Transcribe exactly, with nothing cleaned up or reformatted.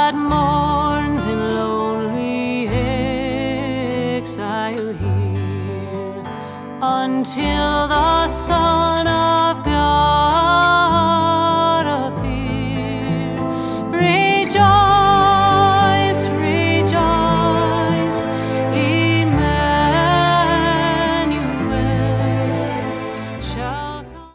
that mourns in lonely exile here until the